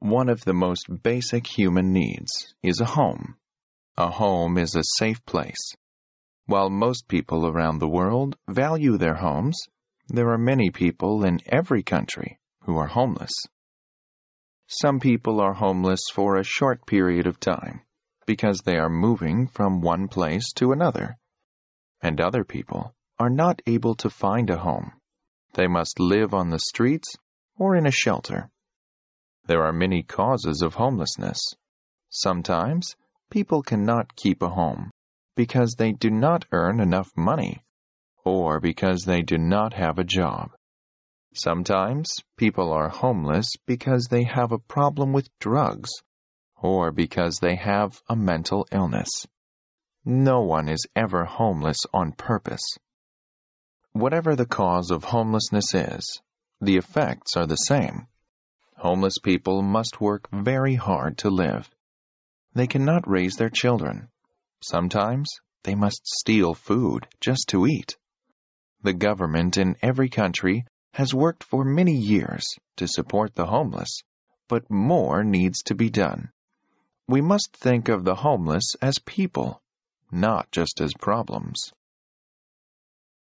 One of the most basic human needs is a home. A home is a safe place. While most people around the world value their homes, there are many people in every country who are homeless. Some people are homeless for a short period of time because they are moving from one place to another, and other people are not able to find a home. They must live on the streets or in a shelter. There are many causes of homelessness. Sometimes people cannot keep a home because they do not earn enough money or because they do not have a job. Sometimes people are homeless because they have a problem with drugs or because they have a mental illness. No one is ever homeless on purpose. Whatever the cause of homelessness is, the effects are the same. Homeless people must work very hard to live. They cannot raise their children. Sometimes they must steal food just to eat. The government in every country has worked for many years to support the homeless, but more needs to be done. We must think of the homeless as people, not just as problems.